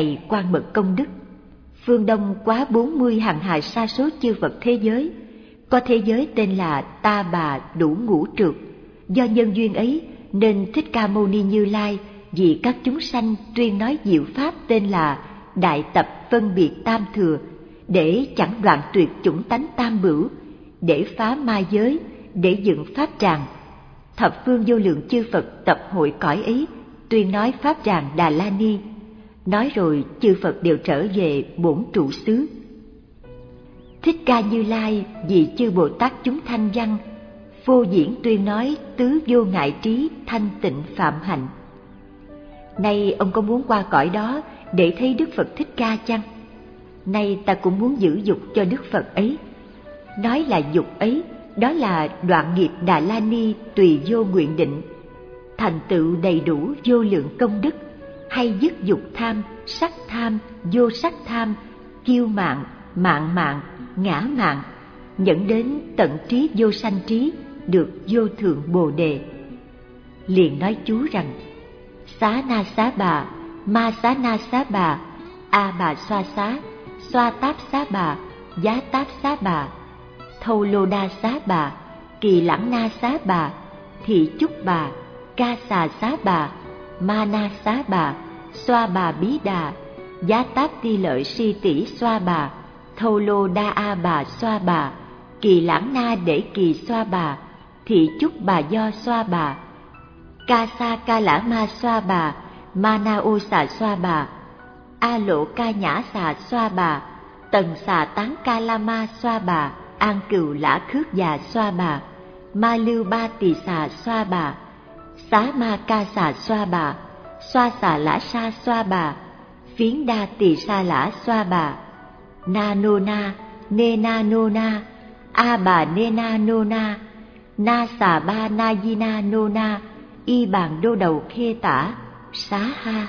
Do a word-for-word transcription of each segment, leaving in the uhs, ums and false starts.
Này Quan Mật Công Đức, phương Đông quá bốn mươi hằng hà sa số chư Phật thế giới, có thế giới tên là Ta Bà Đủ Ngũ Trược. Do nhân duyên ấy nên Thích Ca Mâu Ni Như Lai vì các chúng sanh tuyên nói diệu pháp tên là Đại Tập Phân Biệt Tam Thừa, để chẳng đoạn tuyệt chủng tánh tam bửu, để phá ma giới, để dựng pháp tràng. Thập phương vô lượng chư Phật tập hội cõi ấy, tuyên nói pháp tràng Đà La Ni. Nói rồi chư Phật đều trở về bổn trụ xứ. Thích Ca Như Lai vì chư Bồ Tát chúng thanh văn, vô diễn tuyên nói tứ vô ngại trí thanh tịnh phạm hạnh. Nay ông có muốn qua cõi đó để thấy Đức Phật Thích Ca chăng? Nay ta cũng muốn giữ dục cho Đức Phật ấy. Nói là dục ấy, đó là đoạn nghiệp Đà La Ni tùy vô nguyện định, thành tựu đầy đủ vô lượng công đức, hay dứt dục tham, sắc tham, vô sắc tham, kiêu mạn, mạn mạn, ngã mạn, dẫn đến tận trí vô sanh trí, được vô thượng Bồ Đề. Liền nói chú rằng: Xá na xá bà, ma xá na xá bà, a bà xoa xá, xoa táp xá bà, giá táp xá bà, thâu lô đa xá bà, kỳ lãng na xá bà, thị chúc bà, ca xà xá bà, ma na xá bà, xoa bà bí đà, giá táp ti lợi si tỷ xoa bà, thâu lô đa a bà xoa bà, kỳ lãng na để kỳ xoa bà, thị chúc bà do xoa bà, ca sa ca lã ma xoa bà, ma na ô xà xoa bà, a lộ ca nhã xà xoa bà, tần xà tán ca la ma xoa bà, an cừu lã khước già xoa bà, ma lưu ba tỳ xà xoa bà, xá ma ca xà xoa bà, xoa xà lã sa xoa bà, phiến đa tỳ sa lã xoa bà, na nô na, nê na nô na, a bà nê na nô na, na xà ba na di na nô na, y bàn đô đầu khê tả, xá ha.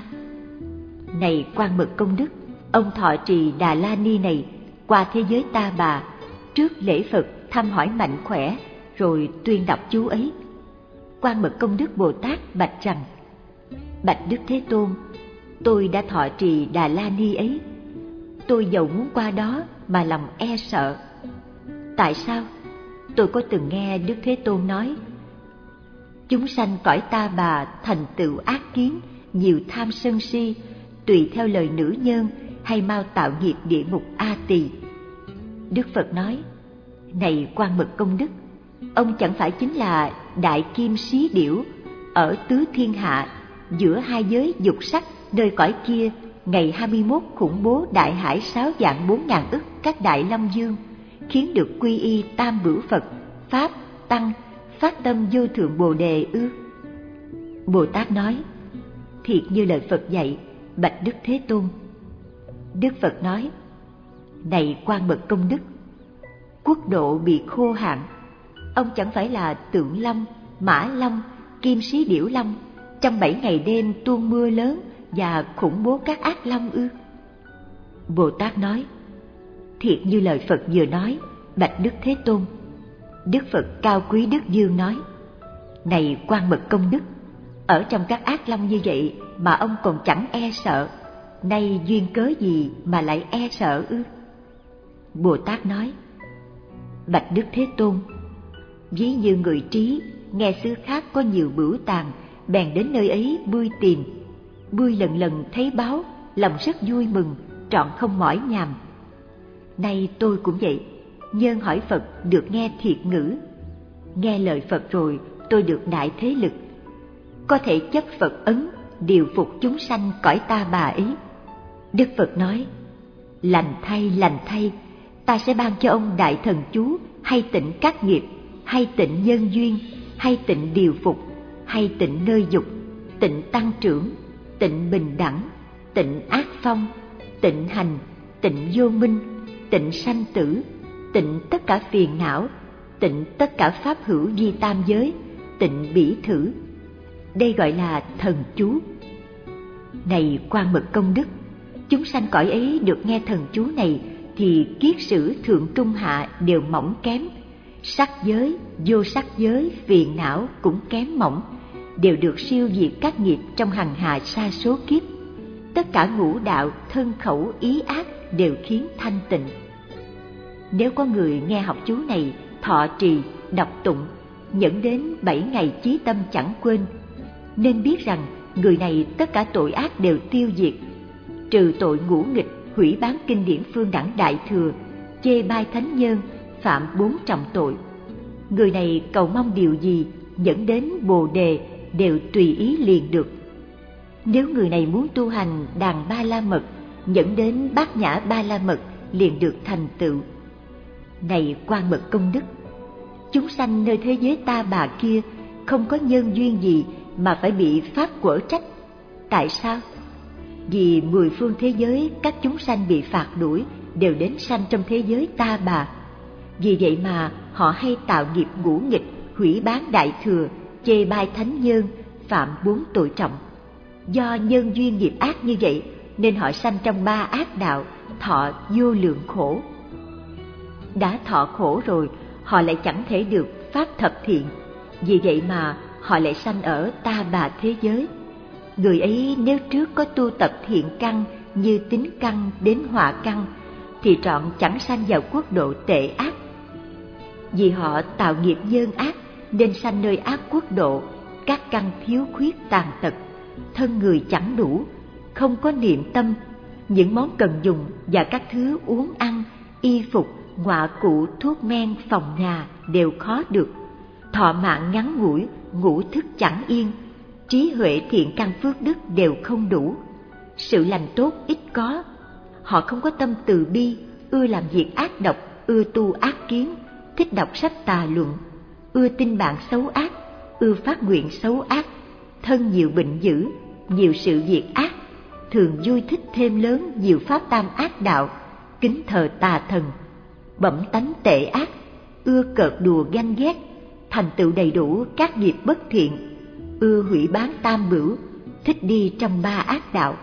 Này Quan Mật Công Đức, ông thọ trì Đà La Ni này qua thế giới Ta Bà, trước lễ Phật thăm hỏi mạnh khỏe, rồi tuyên đọc chú ấy. Quan Mật Công Đức Bồ Tát bạch rằng: Bạch Đức Thế Tôn, tôi đã thọ trì Đà La Ni ấy. Tôi dầu muốn qua đó mà lòng e sợ. Tại sao? Tôi có từng nghe Đức Thế Tôn nói: chúng sanh cõi Ta Bà thành tựu ác kiến, nhiều tham sân si, tùy theo lời nữ nhân hay mau tạo nghiệp địa ngục A Tỳ. Đức Phật nói: Này Quan Mật Công Đức, ông chẳng phải chính là đại kim xí điểu ở tứ thiên hạ, giữa hai giới dục sắc nơi cõi kia, ngày hai mươi mốt khủng bố đại hải sáu vạn bốn ngàn ức các đại long dương, khiến được quy y tam bửu Phật, Pháp, Tăng, phát tâm vô thượng Bồ Đề ư? Bồ Tát nói: Thiệt như lời Phật dạy, bạch Đức Thế Tôn. Đức Phật nói: Này Quan Mật Công Đức, quốc độ bị khô hạn, ông chẳng phải là Tượng Long, Mã Long, Kim Sĩ Điểu Long trong bảy ngày đêm tuôn mưa lớn và khủng bố các ác long ư? Bồ Tát nói: Thiệt như lời Phật vừa nói, bạch Đức Thế Tôn. Đức Phật cao quý Đức Dương nói: Này Quan Mật Công Đức, ở trong các ác long như vậy mà ông còn chẳng e sợ, nay duyên cớ gì mà lại e sợ ư? Bồ Tát nói: Bạch Đức Thế Tôn, ví như người trí nghe xứ khác có nhiều bửu tàng, bèn đến nơi ấy bươi tìm, bươi lần lần thấy báo, lòng rất vui mừng, trọn không mỏi nhàm. Nay tôi cũng vậy, nhân hỏi Phật được nghe thiệt ngữ, nghe lời Phật rồi tôi được đại thế lực, có thể chấp Phật ấn điều phục chúng sanh cõi Ta Bà ấy. Đức Phật nói: Lành thay, lành thay, ta sẽ ban cho ông đại thần chú, hay tịnh các nghiệp, hay tịnh nhân duyên, hay tịnh điều phục, hay tịnh nơi dục, tịnh tăng trưởng, tịnh bình đẳng, tịnh ác phong, tịnh hành, tịnh vô minh, tịnh sanh tử, tịnh tất cả phiền não, tịnh tất cả pháp hữu di tam giới, tịnh bỉ thử. Đây gọi là thần chú. Này Quan Mật Công Đức, chúng sanh cõi ấy được nghe thần chú này thì kiết sử thượng trung hạ đều mỏng kém, sắc giới, vô sắc giới, phiền não cũng kém mỏng, đều được siêu diệt các nghiệp trong hằng hà sa số kiếp. tất cả ngũ đạo, thân khẩu, ý ác đều khiến thanh tịnh. Nếu có người nghe học chú này, thọ trì, đọc tụng, nhẫn đến bảy ngày chí tâm chẳng quên, nên biết rằng người này tất cả tội ác đều tiêu diệt, trừ tội ngũ nghịch, hủy bán kinh điển phương đẳng đại thừa, chê bai thánh nhân, phạm bốn trọng tội. Người này cầu mong điều gì, dẫn đến Bồ đề đều tùy ý liền được. Nếu người này muốn tu hành đàn ba la mật, dẫn đến bát nhã ba la mật liền được thành tựu. Này Quan Mật Công Đức, chúng sanh nơi thế giới ta bà kia không có nhân duyên gì mà phải bị pháp quở trách. Tại sao? Vì mười phương thế giới các chúng sanh bị phạt đuổi đều đến sanh trong thế giới ta bà. Vì vậy mà họ hay tạo nghiệp ngũ nghịch, hủy bán đại thừa, chê bai thánh nhân, phạm bốn tội trọng. Do nhân duyên nghiệp ác như vậy nên họ sanh trong ba ác đạo, thọ vô lượng khổ. Đã thọ khổ rồi, họ lại chẳng thể được pháp thập thiện, vì vậy mà họ lại sanh ở ta bà thế giới. Người ấy nếu trước có tu tập thiện căn như tín căn đến họa căn, thì trọn chẳng sanh vào quốc độ tệ ác. Vì họ tạo nghiệp nhân ác nên sanh nơi ác quốc độ, các căn thiếu khuyết tàn tật, thân người chẳng đủ, không có niệm tâm, những món cần dùng và các thứ uống ăn, y phục, ngoạ cụ, thuốc men, phòng nhà đều khó được, thọ mạng ngắn ngủi, ngủ thức chẳng yên, trí huệ thiện căn phước đức đều không đủ, sự lành tốt ít có. Họ không có tâm từ bi, ưa làm việc ác độc, ưa tu ác kiến, thích đọc sách tà luận, ưa tin bạn xấu ác, ưa phát nguyện xấu ác, thân nhiều bệnh dữ, nhiều sự việc ác, thường vui thích thêm lớn nhiều pháp tam ác đạo, kính thờ tà thần, bẩm tánh tệ ác, ưa cợt đùa ganh ghét, thành tựu đầy đủ các nghiệp bất thiện, ưa hủy bán tam bửu, thích đi trong ba ác đạo.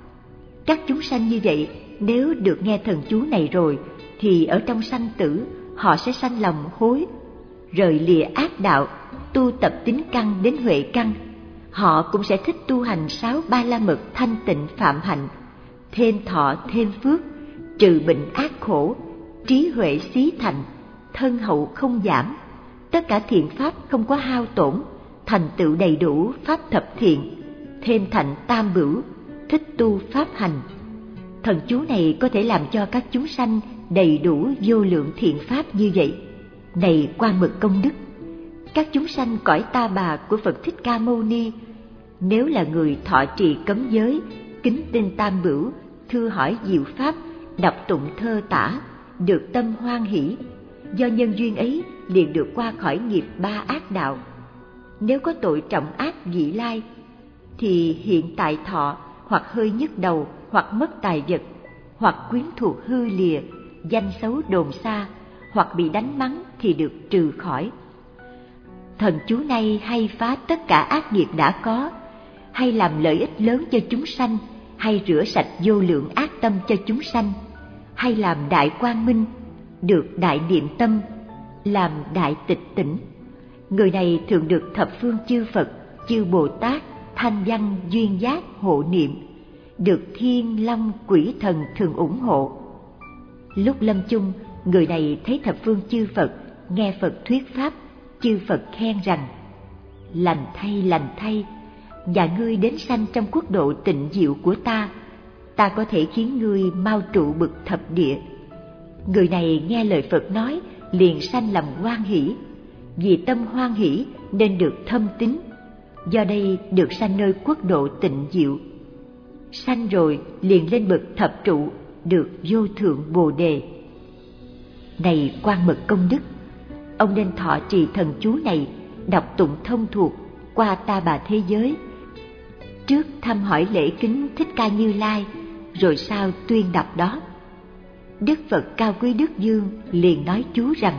Các chúng sanh như vậy nếu được nghe thần chú này rồi thì ở trong sanh tử họ sẽ sanh lòng hối, rời lìa ác đạo, tu tập tín căn đến huệ căn. Họ cũng sẽ thích tu hành sáu ba la mật thanh tịnh phạm hạnh, thêm thọ thêm phước, trừ bệnh ác khổ, trí huệ xí thành, thân hậu không giảm, tất cả thiện pháp không có hao tổn, thành tựu đầy đủ pháp thập thiện, thêm thạnh tam bửu, thích tu pháp hành. Thần chú này có thể làm cho các chúng sanh đầy đủ vô lượng thiện pháp như vậy. Này Quan Mật Công Đức, các chúng sanh cõi ta bà của Phật Thích Ca Mâu Ni, nếu là người thọ trì cấm giới, kính tin tam bửu, thưa hỏi diệu pháp, đọc tụng thơ tả, được tâm hoan hỷ, do nhân duyên ấy liền được qua khỏi nghiệp ba ác đạo. Nếu có tội trọng ác vị lai, thì hiện tại thọ hoặc hơi nhức đầu, hoặc mất tài vật, hoặc quyến thuộc hư lìa, danh xấu đồn xa, hoặc bị đánh mắng thì được trừ khỏi. Thần chú này hay phá tất cả ác nghiệp đã có, hay làm lợi ích lớn cho chúng sanh, hay rửa sạch vô lượng ác tâm cho chúng sanh, hay làm đại quang minh, được đại niệm tâm, làm đại tịch tỉnh. Người này thường được thập phương chư Phật, chư Bồ Tát, thanh văn duyên giác hộ niệm, được thiên long quỷ thần thường ủng hộ. Lúc lâm chung, người này thấy thập phương chư Phật, nghe Phật thuyết pháp, chư Phật khen rằng: lành thay, lành thay, và ngươi đến sanh trong quốc độ tịnh diệu của ta, ta có thể khiến ngươi mau trụ bực thập địa. Người này nghe lời Phật nói, liền sanh lòng hoan hỷ, vì tâm hoan hỷ nên được thâm tín, do đây được sanh nơi quốc độ tịnh diệu. Sanh rồi liền lên bậc thập trụ, được vô thượng Bồ đề. Này Quan Mật Công Đức, ông nên thọ trì thần chú này, đọc tụng thông thuộc qua ta bà thế giới, trước thăm hỏi lễ kính Thích Ca Như Lai, rồi sau tuyên đọc đó. Đức Phật Cao Quý Đức Dương liền nói chú rằng: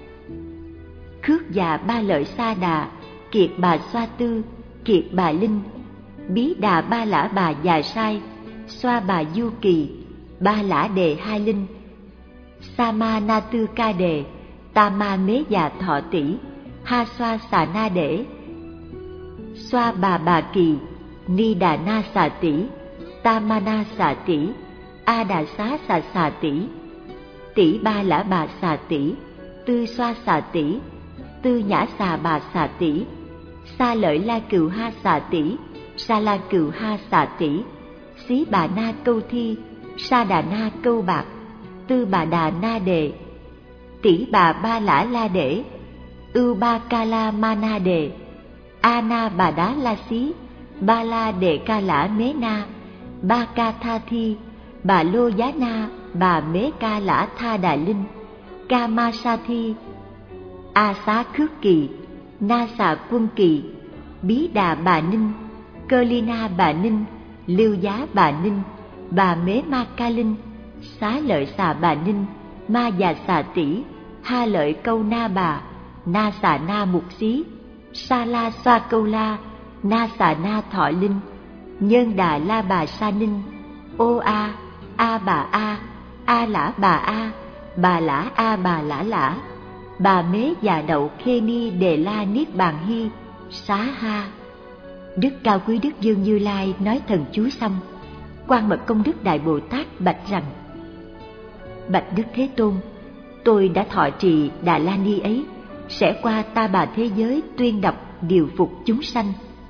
khước già ba lợi sa đà, kiệt bà xoa tư, kiệt bà linh, bí đà ba lã bà già sai, xoa bà du kỳ, ba lã đề hai linh, sa ma na tư ca đề, ta ma mế già thọ tỷ, ha xoa xà na đễ, xoa bà bà kỳ, ni đà na xà tỷ, Tamana Xà Tỷ, A Đà Xá Xà Xà Tỷ, Tỷ Ba Lã Bà Xà Tỷ, Tư Xoa Xà Tỷ, Tư Nhã Xà Bà Xà Tỷ, Sa Lợi La Cừu Ha Xà Tỷ, Sa La Cừu Ha Xà Tỷ, Xí Bà Na Câu Thi, Sa Đà Na Câu Bạc, Tư Bà Đà Na Đề, Tỷ Bà Ba Lã La Đễ, Ưu Ba Ca La Ma Na Đề, A Na Bà Đá La Xí, Ba La Đề Ca Lã Mế Na, Ba Ca Tha Thi, Bà Lô Giá Na, Bà Mế Ca Lã Tha Đà Linh, Ca Ma Sa Thi, A Xá Khước Kỳ, Na Xà Quân Kỳ, Bí Đà Bà Ninh, Cơ Ly Na Bà Ninh, Lưu Giá Bà Ninh, Bà Mế Ma Ca Linh, Xá Lợi Xà Bà Ninh, Ma Già Xà Tỷ, Ha Lợi Câu Na Bà, Na Xà Na Mục Xí, Sa La Xoa Câu La, Na Xà Na Thọ Linh, Nhân Đà La Bà Sa Ninh, Ô A, A Bà A, A Lã Bà A, Bà Lã A Bà Lã Lã, Bà Mế Già Đậu Khê Ni Đề La Niết Bàn Hy, Xá Ha. Đức Cao Quý Đức Dương Như Lai nói thần chú xong, Quan Mật Công Đức Đại Bồ Tát bạch rằng: Bạch Đức Thế Tôn, tôi đã thọ trì Đà La Ni ấy, sẽ qua Ta Bà thế giới tuyên đọc điều phục chúng sanh.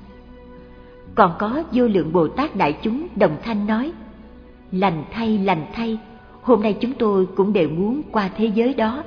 Còn có vô lượng Bồ Tát đại chúng đồng thanh nói: Lành thay, lành thay, hôm nay chúng tôi cũng đều muốn qua thế giới đó.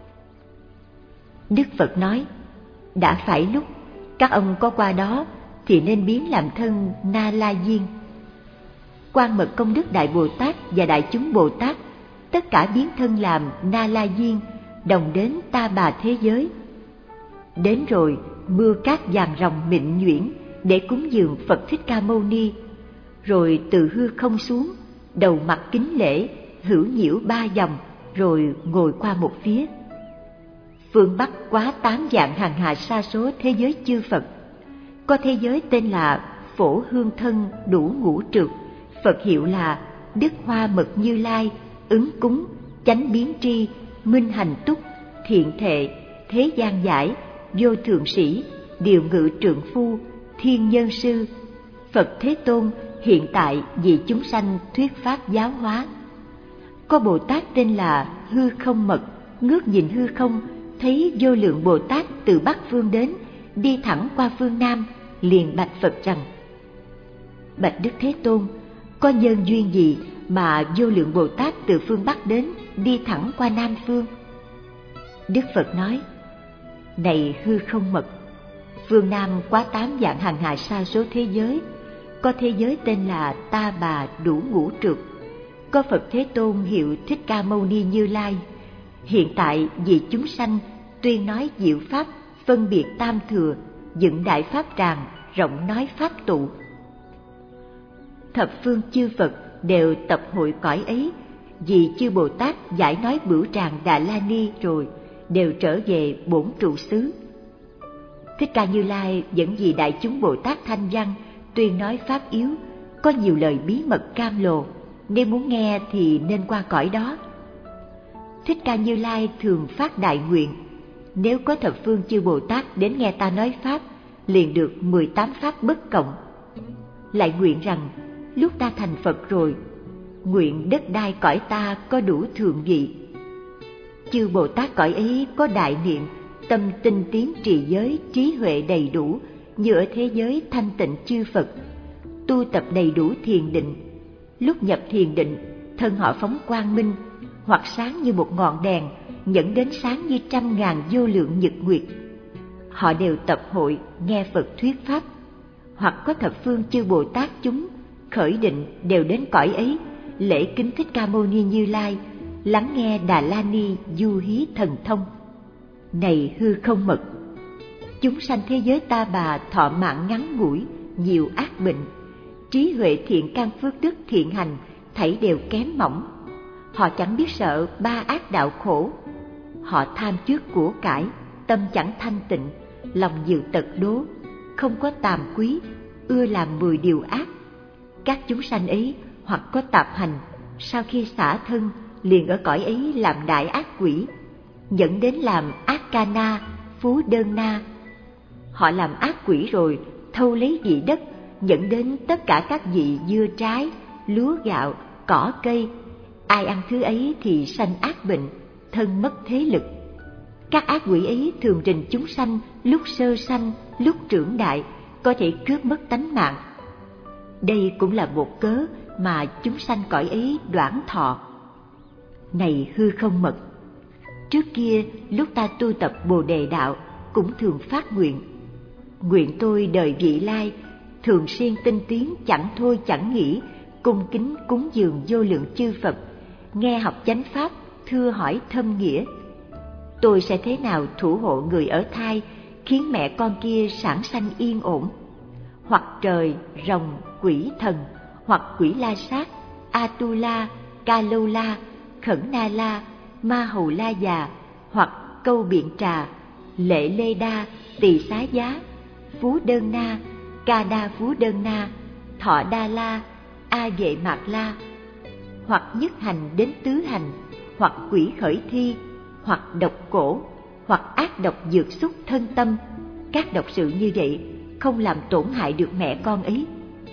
Đức Phật nói: đã phải lúc các ông có qua đó thì nên biến làm thân Na La Diên. Quan Mật Công Đức Đại Bồ Tát và đại chúng Bồ Tát tất cả biến thân làm Na La Diên, đồng đến Ta Bà thế giới. Đến rồi mưa cát vàng ròng mịn nhuyễn để cúng dường Phật Thích Ca Mâu Ni, rồi từ hư không xuống, đầu mặt kính lễ, hữu nhiễu ba vòng, rồi ngồi qua một phía. Phương Bắc quá tám vạn hàng hà sa số thế giới chư Phật, có thế giới tên là Phổ Hương Thân Đủ Ngũ Trược, Phật hiệu là Đức Hoa Mật Như Lai, Ứng Cúng, Chánh Biến Tri, Minh Hành Túc, Thiện Thệ, Thế Gian Giải, Vô Thượng Sĩ, Điều Ngự Trượng Phu, Thiên Nhân Sư. Phật Thế Tôn hiện tại vì chúng sanh thuyết pháp giáo hóa. Có Bồ Tát tên là Hư Không Mật, ngước nhìn hư không, thấy vô lượng Bồ Tát từ Bắc phương đến, đi thẳng qua phương Nam, liền bạch Phật rằng: Bạch Đức Thế Tôn, có nhân duyên gì mà vô lượng Bồ Tát từ phương Bắc đến, đi thẳng qua Nam phương? Đức Phật nói: Này Hư Không Mật, phương Nam quá tám vạn hàng hà sa số thế giới, có thế giới tên là Ta Bà Đủ Ngũ Trược, có Phật Thế Tôn hiệu Thích Ca Mâu Ni Như Lai, hiện tại vì chúng sanh tuyên nói diệu pháp, phân biệt tam thừa, dựng đại pháp tràng, rộng nói pháp tụ. Thập phương chư Phật đều tập hội cõi ấy, vì chư Bồ Tát giải nói bửu tràng Đà La Ni rồi đều trở về bổn trụ xứ. Thích Ca Như Lai vẫn vì đại chúng Bồ Tát thanh văn tuyên nói pháp yếu, có nhiều lời bí mật cam lồ, nếu muốn nghe thì nên qua cõi đó. Thích Ca Như Lai thường phát đại nguyện: nếu có thập phương chư Bồ Tát đến nghe ta nói pháp, liền được mười tám pháp bất cộng. Lại nguyện rằng lúc ta thành Phật rồi, nguyện đất đai cõi ta có đủ thượng vị. Chư Bồ Tát cõi ấy có đại niệm, tâm tinh tiến trì giới, trí huệ đầy đủ, như ở thế giới thanh tịnh chư Phật, tu tập đầy đủ thiền định. Lúc nhập thiền định, thân họ phóng quang minh, hoặc sáng như một ngọn đèn, dẫn đến sáng như trăm ngàn vô lượng nhật nguyệt. Họ đều tập hội nghe Phật thuyết pháp. Hoặc có thập phương chư Bồ Tát chúng khởi định đều đến cõi ấy, lễ kính Thích Ca Mâu Ni Như Lai, lắng nghe Đà La Ni du hí thần thông. Này Hư Không Mật, chúng sanh thế giới Ta Bà thọ mạng ngắn ngủi, nhiều ác bệnh, trí huệ thiện căn phước đức thiện hành thảy đều kém mỏng. Họ chẳng biết sợ ba ác đạo khổ. Họ tham trước của cải, tâm chẳng thanh tịnh, lòng nhiều tật đố, không có tàm quý, ưa làm mười điều ác. Các chúng sanh ấy hoặc có tạp hành, sau khi xả thân liền ở cõi ấy làm đại ác quỷ, dẫn đến làm ác ca na, phú đơn na. Họ làm ác quỷ rồi thâu lấy vị đất, dẫn đến tất cả các vị dưa trái, lúa gạo, cỏ cây. Ai ăn thứ ấy thì sanh ác bệnh, thân mất thế lực. Các ác quỷ ấy thường rình chúng sanh lúc sơ sanh, lúc trưởng đại, có thể cướp mất tánh mạng. Đây cũng là một cớ mà chúng sanh cõi ấy đoản thọ. Này hư không mật, trước kia lúc ta tu tập Bồ Đề đạo cũng thường phát nguyện: nguyện tôi đời vị lai thường xuyên tinh tiến chẳng thôi chẳng nghỉ, cung kính cúng dường vô lượng chư Phật, nghe học chánh pháp, thưa hỏi thâm nghĩa. Tôi sẽ thế nào thủ hộ người ở thai, khiến mẹ con kia sản sanh yên ổn. Hoặc trời, rồng, quỷ thần, hoặc quỷ La Sát, Atula, Ca Lâu La, Khẩn Na La, Ma Hầu La Già, hoặc Câu Biện Trà, Lệ Lê Đa, Tỳ Xá Giá, Phú Đơn Na, Ca Đa Phú Đơn Na, Thọ Đa La, A Vệ Mạc La, hoặc nhất hành đến tứ hành, hoặc quỷ khởi thi, hoặc độc cổ, hoặc ác độc dược xúc thân tâm. Các độc sự như vậy không làm tổn hại được mẹ con ấy.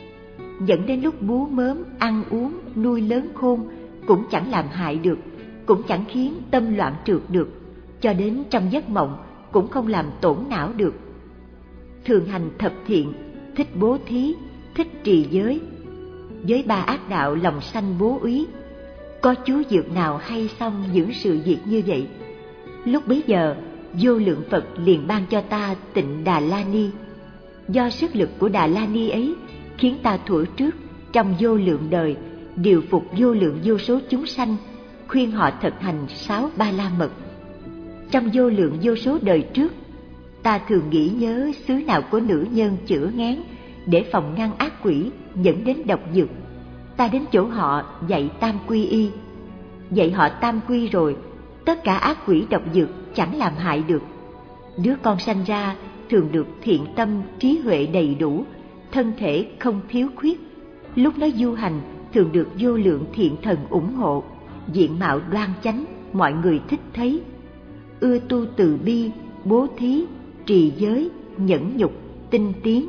Dẫn đến lúc bú mớm, ăn uống, nuôi lớn khôn cũng chẳng làm hại được, cũng chẳng khiến tâm loạn trượt được, cho đến trong giấc mộng cũng không làm tổn não được. Thường hành thập thiện, thích bố thí, thích trì giới. Với ba ác đạo lòng sanh bố úy, có chú dược nào hay xong những sự việc như vậy? Lúc bấy giờ, vô lượng Phật liền ban cho ta Tịnh Đà La Ni. Do sức lực của Đà La Ni ấy khiến ta thuở trước trong vô lượng đời điều phục vô lượng vô số chúng sanh, khuyên họ thực hành sáu ba la mật. Trong vô lượng vô số đời trước, ta thường nghĩ nhớ xứ nào có nữ nhân chữa ngán để phòng ngăn ác quỷ dẫn đến độc dược. Ta đến chỗ họ dạy tam quy y. Dạy họ tam quy rồi, tất cả ác quỷ độc dược chẳng làm hại được. Đứa con sanh ra thường được thiện tâm, trí huệ đầy đủ, thân thể không thiếu khuyết. Lúc nó du hành thường được vô lượng thiện thần ủng hộ, diện mạo đoan chánh, mọi người thích thấy. Ưa tu từ bi, bố thí, trì giới, nhẫn nhục, tinh tiến.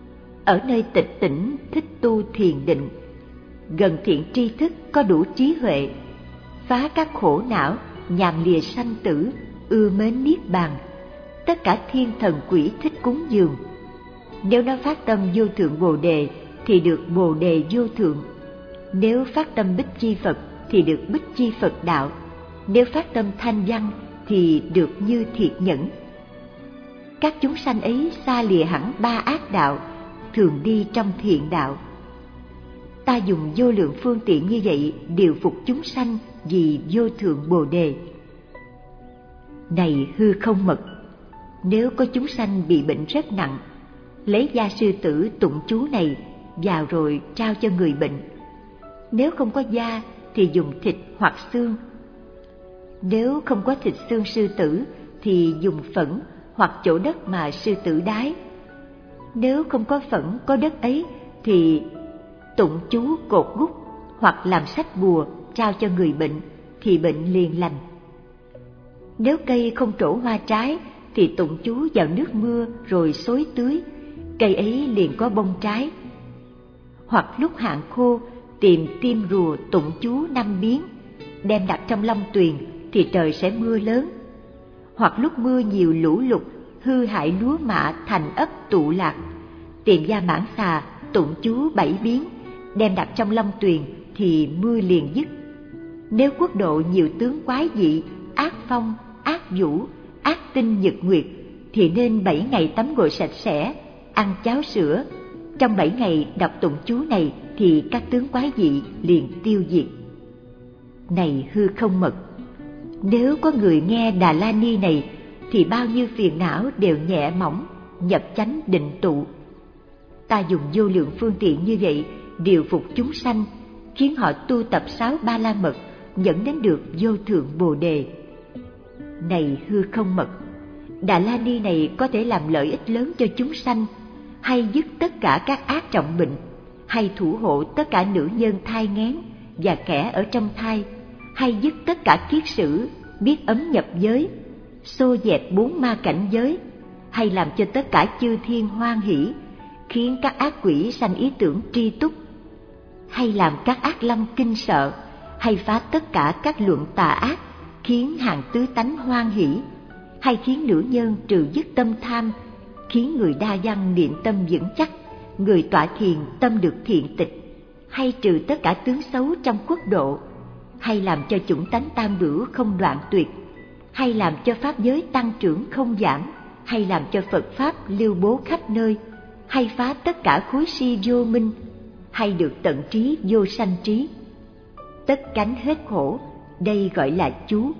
Ở nơi tịch tỉnh thích tu thiền định, gần thiện tri thức có đủ trí huệ, phá các khổ não, nhàm lìa sanh tử, ưa mến niết bàn. Tất cả thiên thần quỷ thích cúng dường. Nếu nó phát tâm vô thượng Bồ Đề thì được Bồ Đề vô thượng. Nếu phát tâm Bích Chi Phật thì được Bích Chi Phật đạo. Nếu phát tâm thanh văn thì được Như Thiệt Nhẫn. Các chúng sanh ấy xa lìa hẳn ba ác đạo, thường đi trong thiện đạo. Ta dùng vô lượng phương tiện như vậy điều phục chúng sanh vì vô thượng Bồ Đề. Này hư không mật, nếu có chúng sanh bị bệnh rất nặng, lấy da sư tử tụng chú này vào rồi trao cho người bệnh. Nếu không có da thì dùng thịt hoặc xương. Nếu không có thịt xương sư tử thì dùng phẫn hoặc chỗ đất mà sư tử đái. Nếu không có phẫn có đất ấy thì tụng chú cột gút hoặc làm sách bùa trao cho người bệnh thì bệnh liền lành. Nếu cây không trổ hoa trái thì tụng chú vào nước mưa rồi xối tưới, cây ấy liền có bông trái. Hoặc lúc hạn khô tìm tim rùa tụng chú năm biến, đem đặt trong long tuyền thì trời sẽ mưa lớn. Hoặc lúc mưa nhiều lũ lụt hư hại lúa mạ thành ấp tụ lạc, tìm gia mãn xà tụng chú bảy biến, đem đặt trong long tuyền thì mưa liền dứt. Nếu quốc độ nhiều tướng quái dị, ác phong, ác vũ, ác tinh nhật nguyệt thì nên bảy ngày tắm gội sạch sẽ, ăn cháo sữa. Trong bảy ngày đọc tụng chú này thì các tướng quái dị liền tiêu diệt. Này hư không mật, nếu có người nghe Đà La Ni này thì bao nhiêu phiền não đều nhẹ mỏng, nhập chánh định tụ. Ta dùng vô lượng phương tiện như vậy điều phục chúng sanh, khiến họ tu tập sáu ba la mật, dẫn đến được vô thượng Bồ Đề. Này hư không mật, Đà La Ni này có thể làm lợi ích lớn cho chúng sanh, hay dứt tất cả các ác trọng bệnh, hay thủ hộ tất cả nữ nhân thai nghén và kẻ ở trong thai, hay dứt tất cả kiết sử, biết ấm nhập giới, xô dẹp bốn ma cảnh giới, hay làm cho tất cả chư thiên hoan hỷ, khiến các ác quỷ sanh ý tưởng tri túc. hay làm các ác long kinh sợ, hay phá tất cả các luận tà ác, khiến hạng tứ tánh hoan hỷ, hay khiến nữ nhân trừ dứt tâm tham, khiến người đa văn niệm tâm vững chắc, người tọa thiền tâm được thiện tịch, hay trừ tất cả tướng xấu trong quốc độ, hay làm cho chủng tánh tam bửu không đoạn tuyệt, hay làm cho pháp giới tăng trưởng không giảm, hay làm cho Phật pháp lưu bố khắp nơi, hay phá tất cả khối si vô minh, hay được tận trí vô sanh trí. Tất cánh hết khổ, đây gọi là chú.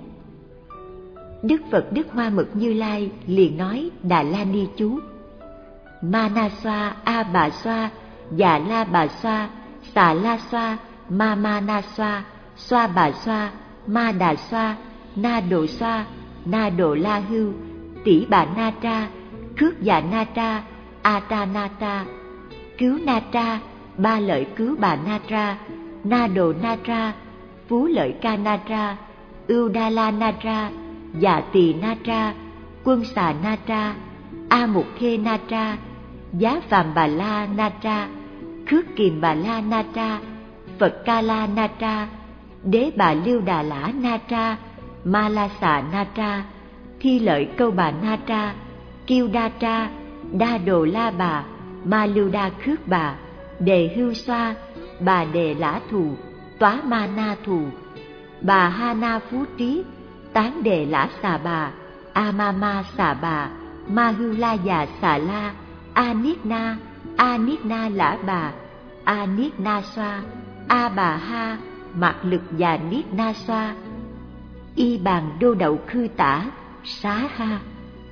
Đức Phật Đức Hoa Mật Như Lai liền nói Đà La Ni chú: Ma Na Xoa, A Bà Xoa, Già La Bà Xoa, Xà La Xoa, Ma Ma Na Xoa, Xoa Bà Xoa, Ma Đà Xoa, Na Độ Xoa, Na Độ La Hưu, Tỷ Bà Na Tra, Cước Già Na Tra, A Ta Na Ta, Cứu Na Tra, Ba Lợi Cứu Bà Na Tra, Na Đồ Na Tra, Phú Lợi Ca Na Tra, Ưu Đa La Na Tra, Dạ Tỳ Na Tra, Quân Xà Na Tra, A Mục Khê Na Tra, Giá Phàm Bà La Na Tra, Khước Kiềm Bà La Na Tra, Phật Ca La Na Tra, Đế Bà Liêu Đà Lã Na Tra, Ma La Xà Na Tra, Thi Lợi Câu Bà Na Tra, Kiêu Đa Tra, Đa Đồ La Bà, Ma Lưu Đa Khước Bà, Đề Hưu Xoa, Bà Đề Lã Thù, Tóa Ma Na Thù, Bà Ha Na Phú Trí, Tán Đề Lã Xà Bà, A Ma Ma Xà Bà, Ma Hưu La Già Xà La, A Niết Na, A Niết Na Lã Bà, A Niết Na Xoa, A Bà Ha, Mạc Lực Già Niết Na Xoa, Y Bàn Đô Đậu Khư Tả, Xá Ha.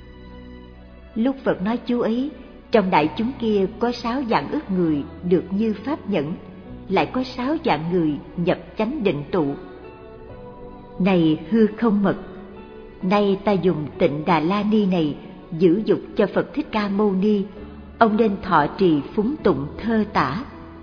Lúc Phật nói chú ấy, trong đại chúng kia có sáu dạng ức người được như pháp nhẫn, lại có sáu dạng người nhập chánh định tụ. Này hư không mật, nay ta dùng Tịnh Đà La Ni này giữ dục cho Phật Thích Ca Mâu Ni, ông nên thọ trì phúng tụng thơ tả.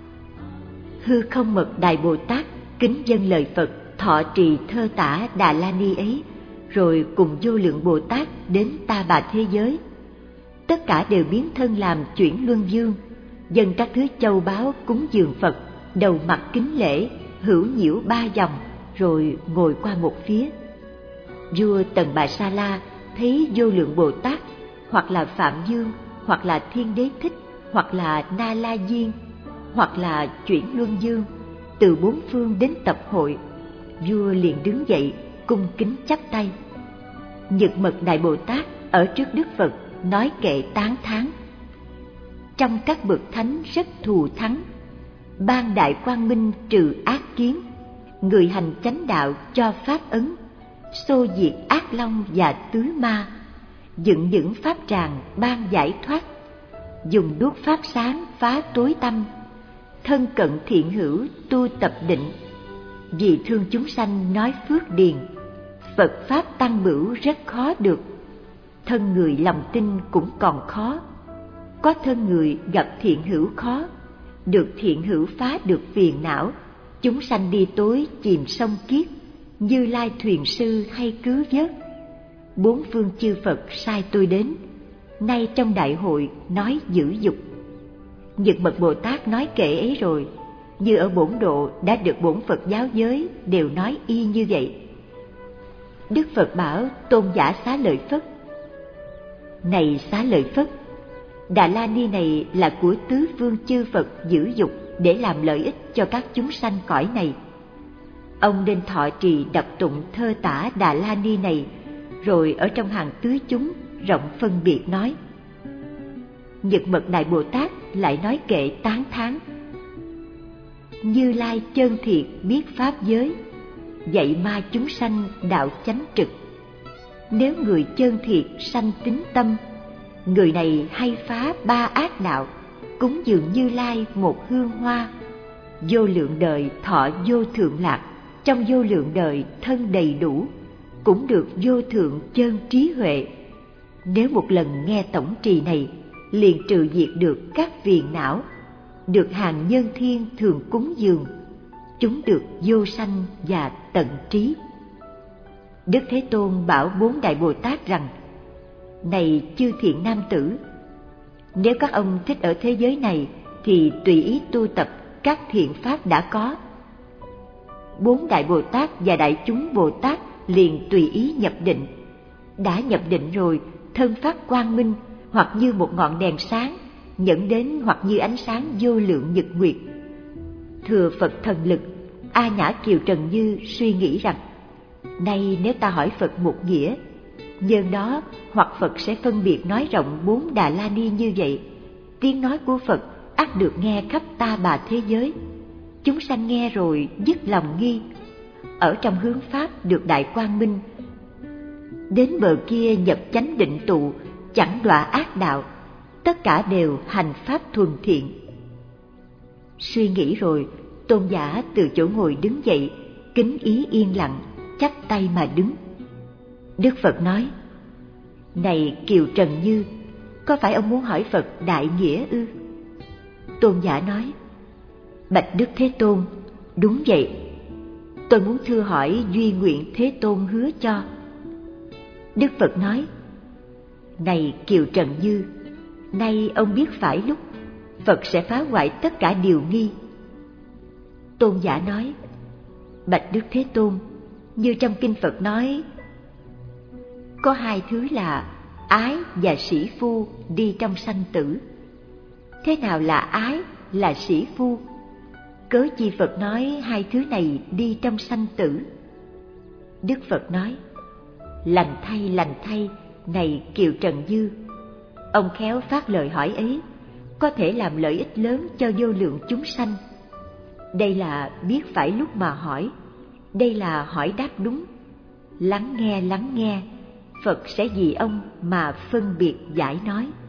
Hư không mật Đại Bồ Tát kính dâng lời Phật thọ trì thơ tả Đà La Ni ấy, rồi cùng vô lượng Bồ Tát đến ta bà thế giới. Tất cả đều biến thân làm chuyển luân dương, dâng các thứ châu báu cúng dường Phật, đầu mặt kính lễ, hữu nhiễu ba vòng, rồi ngồi qua một phía. Vua Tần Bà Sa La thấy vô lượng Bồ Tát, hoặc là Phạm Dương, hoặc là Thiên Đế Thích, hoặc là Na La Diên, hoặc là chuyển luân dương, từ bốn phương đến tập hội. Vua liền đứng dậy cung kính chắp tay. Nhật Mật Đại Bồ Tát ở trước Đức Phật nói kệ tán thán: trong các bậc thánh rất thù thắng, ban đại quang minh trừ ác kiến, người hành chánh đạo cho pháp ấn, xô diệt ác long và tứ ma, dựng những pháp tràng ban giải thoát, dùng đuốc pháp sáng phá tối tăm, thân cận thiện hữu tu tập định, vì thương chúng sanh nói phước điền, Phật pháp tăng bửu rất khó được, thân người lòng tin cũng còn khó, có thân người gặp thiện hữu khó, được thiện hữu phá được phiền não, chúng sanh đi tối chìm sông kiết, Như Lai thuyền sư hay cứu vớt. Bốn phương chư Phật sai tôi đến, nay trong đại hội nói giữ dục. Nhật Mật Bồ Tát nói kệ ấy rồi, như ở bổn độ đã được bổn Phật giáo giới đều nói y như vậy. Đức Phật bảo tôn giả Xá Lợi Phất: này Xá Lợi Phất, Đà La Ni này là của tứ phương chư Phật giữ dục để làm lợi ích cho các chúng sanh cõi này. Ông nên thọ trì đọc tụng thơ tả Đà La Ni này, rồi ở trong hàng tứ chúng rộng phân biệt nói. Nhật Mật Đại Bồ Tát lại nói kệ tán thán: Như Lai chân thiệt biết pháp giới, dạy ma chúng sanh đạo chánh trực. Nếu người chân thiệt sanh tín tâm, người này hay phá ba ác đạo, cúng dường Như Lai một hương hoa, vô lượng đời thọ vô thượng lạc, trong vô lượng đời thân đầy đủ, cũng được vô thượng chân trí huệ. Nếu một lần nghe tổng trì này, liền trừ diệt được các phiền não, được hàng nhân thiên thường cúng dường, chúng được vô sanh và tận trí. Đức Thế Tôn bảo bốn Đại Bồ Tát rằng: này chư thiện nam tử, nếu các ông thích ở thế giới này thì tùy ý tu tập các thiện pháp đã có. Bốn Đại Bồ Tát và Đại chúng Bồ Tát liền tùy ý nhập định. Đã nhập định rồi, thân phát quang minh, hoặc như một ngọn đèn sáng, dẫn đến hoặc như ánh sáng vô lượng nhật nguyệt. Thừa Phật thần lực, A Nhã Kiều Trần Như suy nghĩ rằng, nay nếu ta hỏi Phật một nghĩa, nhân đó hoặc Phật sẽ phân biệt nói rộng bốn Đà La Ni như vậy. Tiếng nói của Phật ắt được nghe khắp ta bà thế giới. Chúng sanh nghe rồi dứt lòng nghi, ở trong hướng Pháp được đại quang minh. Đến bờ kia nhập chánh định tụ, chẳng đọa ác đạo, tất cả đều hành pháp thuần thiện. Suy nghĩ rồi, tôn giả từ chỗ ngồi đứng dậy, kính ý yên lặng, chắp tay mà đứng. Đức Phật nói, này Kiều Trần Như, có phải ông muốn hỏi Phật đại nghĩa ư? Tôn giả nói, bạch Đức Thế Tôn, đúng vậy. Tôi muốn thưa hỏi duy nguyện Thế Tôn hứa cho. Đức Phật nói, này Kiều Trần Như, nay ông biết phải lúc, Phật sẽ phá hoại tất cả điều nghi. Tôn giả nói, bạch Đức Thế Tôn, như trong kinh Phật nói, có hai thứ là ái và sĩ phu đi trong sanh tử. Thế nào là ái, là sĩ phu? Cớ chi Phật nói hai thứ này đi trong sanh tử? Đức Phật nói, lành thay, lành thay, này Kiều Trần Như, ông khéo phát lời hỏi ấy, có thể làm lợi ích lớn cho vô lượng chúng sanh. Đây là biết phải lúc mà hỏi, đây là hỏi đáp đúng. Lắng nghe, lắng nghe, Phật sẽ vì ông mà phân biệt giải nói.